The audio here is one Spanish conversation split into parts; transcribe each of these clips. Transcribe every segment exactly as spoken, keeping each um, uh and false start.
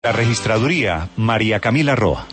La registraduría, María Camila Roa.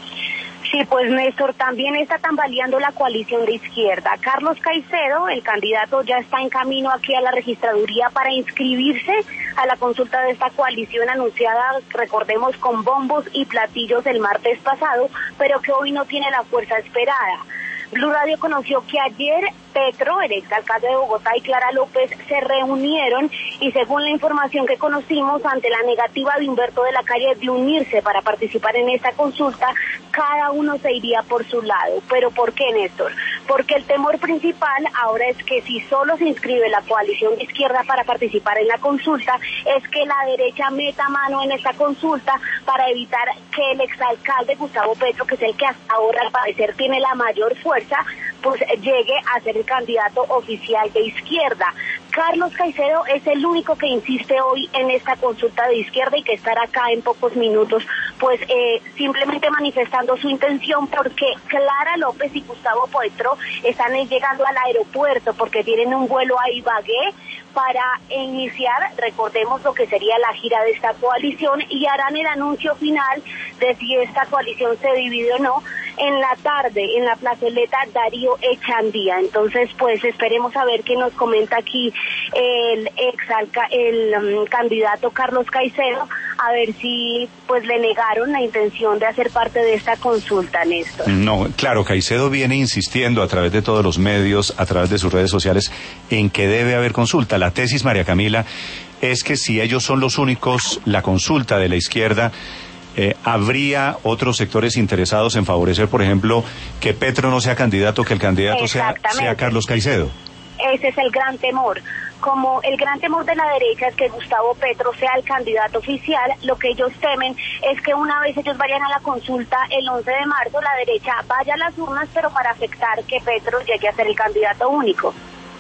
Sí, pues Néstor, también está tambaleando la coalición de izquierda. Carlos Caicedo, el candidato, ya está en camino aquí a la registraduría para inscribirse a la consulta de esta coalición anunciada, recordemos, con bombos y platillos el martes pasado, pero que hoy no tiene la fuerza esperada. Blue Radio conoció que ayer Petro, el exalcalde de Bogotá, y Clara López se reunieron y según la información que conocimos, ante la negativa de Humberto de la Calle de unirse para participar en esta consulta, cada uno se iría por su lado. ¿Pero por qué, Néstor? Porque el temor principal ahora es que si solo se inscribe la coalición de izquierda para participar en la consulta, es que la derecha meta mano en esta consulta para evitar que el exalcalde Gustavo Petro, que es el que hasta ahora al parecer tiene la mayor fuerza, pues llegue a ser el candidato oficial de izquierda. Carlos Caicedo es el único que insiste hoy en esta consulta de izquierda y que estará acá en pocos minutos, pues eh, simplemente manifestando su intención, porque Clara López y Gustavo Petro están llegando al aeropuerto porque tienen un vuelo a Ibagué para iniciar, recordemos, lo que sería la gira de esta coalición, y harán el anuncio final de si esta coalición se divide o no en la tarde en la plazoleta Darío Echandía. Entonces, pues esperemos a ver qué nos comenta aquí el ex el um, candidato Carlos Caicedo, a ver si pues le negaron la intención de hacer parte de esta consulta, Néstor. No, claro, Caicedo viene insistiendo a través de todos los medios, a través de sus redes sociales, en que debe haber consulta. La tesis, María Camila, es que si ellos son los únicos, la consulta de la izquierda, Eh, ¿habría otros sectores interesados en favorecer, por ejemplo, que Petro no sea candidato, que el candidato sea, sea Carlos Caicedo? Ese es el gran temor. Como el gran temor de la derecha es que Gustavo Petro sea el candidato oficial, lo que ellos temen es que una vez ellos vayan a la consulta el once de marzo, la derecha vaya a las urnas, pero para afectar que Petro llegue a ser el candidato único.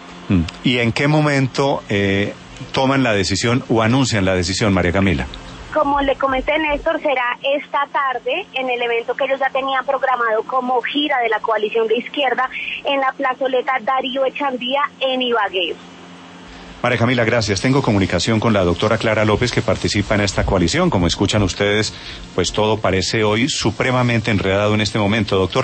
¿Y en qué momento eh, toman la decisión o anuncian la decisión, María Camila? Como le comenté, Néstor, será esta tarde en el evento que ellos ya tenían programado como gira de la coalición de izquierda en la plazoleta Darío Echandía en Ibagué. María Camila, gracias. Tengo comunicación con la doctora Clara López, que participa en esta coalición. Como escuchan ustedes, pues todo parece hoy supremamente enredado en este momento. Doctora.